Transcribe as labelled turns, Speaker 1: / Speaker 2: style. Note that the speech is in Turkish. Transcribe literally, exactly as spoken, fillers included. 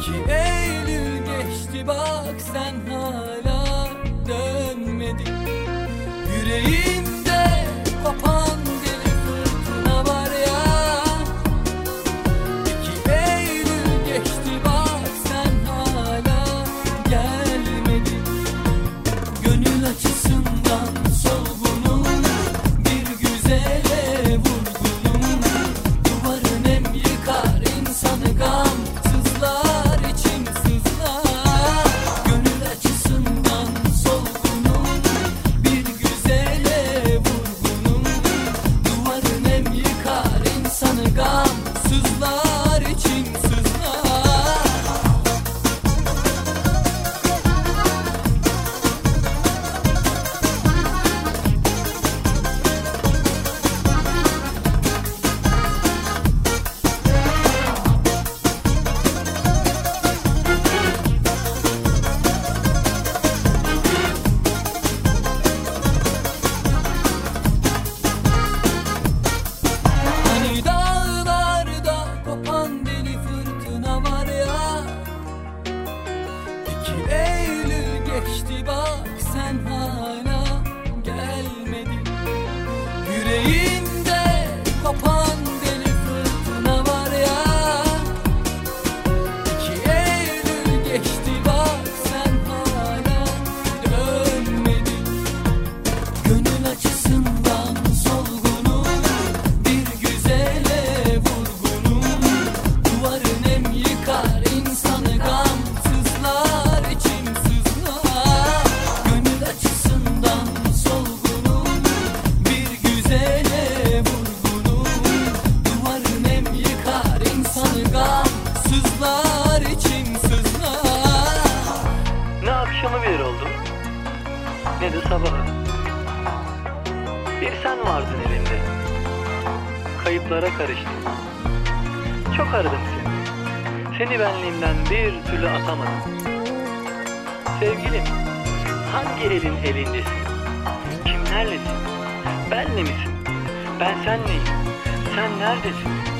Speaker 1: İki Eylül geçti bak sen hala dönmedin. Yüreğimde kopan deli fırtına var ya. İki Eylül geçti bak sen hala gelmedin. Gönül açısından solgunum, bir güzele vurgunum. Duvarın hem yıkar insanı, gam sızlar içim sızlar. Gönül açısından solgunum, bir güzele vurgunum. Duvarın hem yıkar insanı, gam sızlar içim sızlar. Hani dağlarda kopan deli fırtına var ya. İki Eylül geçti bak sen hala gelmedin. Yüreğimde kopan deli fırtına var ya. İki Eylül geçti bak sen hala dönmedin. Gönül açısından solgunum, bir güzele vurgunum. Duvarın hem yıkar insanı, gam sızlar içim sızlar. Gönül açısından solgunum, bir güzele vurgunum. Duvarın hem yıkar insanı, gam sızlar içim sızlar.
Speaker 2: Ne akşamı bir oldu, ne de sabahı. Bir sen vardın elimde, kayıplara karıştım. Çok aradım seni, seni benliğimden bir türlü atamadım. Sevgilim, hangi elin elindesin? Kimlerlesin? Benle misin? Ben senleyim, sen neredesin?